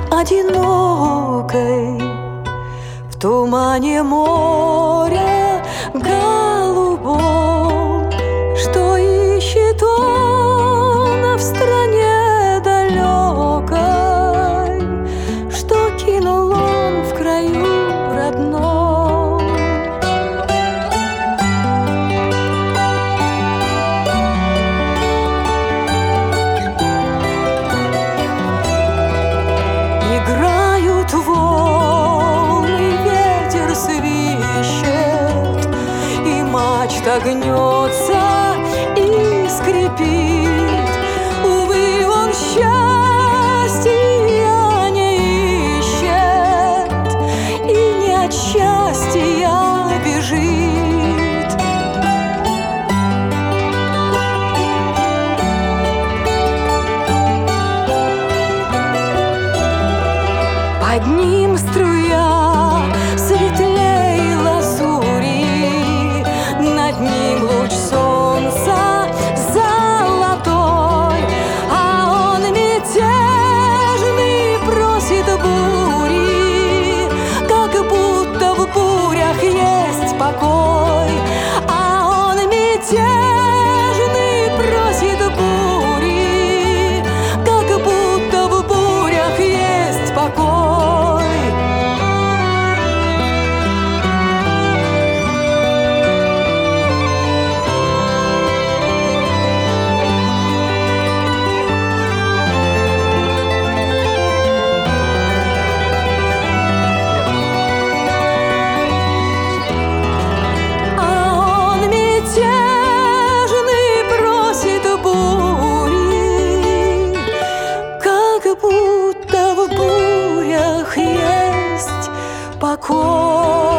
одинокой в тумане моря голубом, что ищет он в стране далекой, что кинул он в краю родном. Играют волны, ветер свищет, и мачта гнется и скрипит. Увы, он счастья не ищет и не от счастья бежит. Под ним струя светлей лазури, над ним луч солнца золотой, а он мятежный просит бури, как будто в бурях есть покой. А он мятежный просит бури, как будто в бурях есть покой. Будто в бурях есть покой.